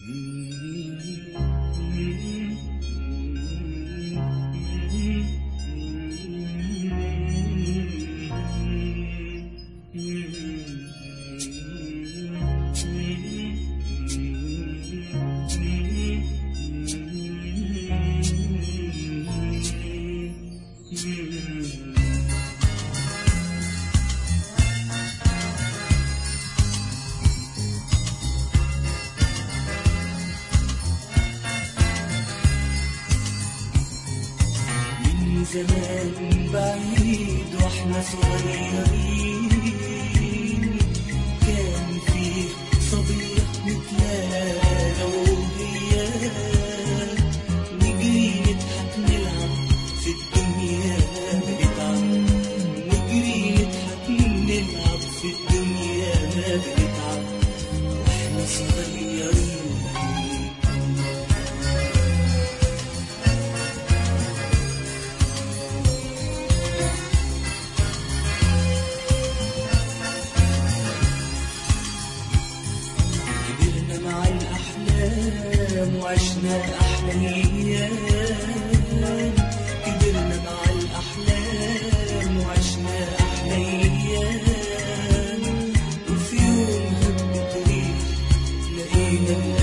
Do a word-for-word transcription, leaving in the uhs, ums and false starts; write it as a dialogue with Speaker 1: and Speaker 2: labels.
Speaker 1: زمان بعيد واحنا صغيرين كان في صبية نتلاقى وهي نجري نضحك نلعب في الدنيا بنتعب نجري نضحك نلعب في الدنيا بنتعب واحنا صغيرين. مع الأحلام وعشنا أحلى أيام كبرنا مع الأحلام وعشنا أحلى أيام وفي يوم هبت ريح لقينا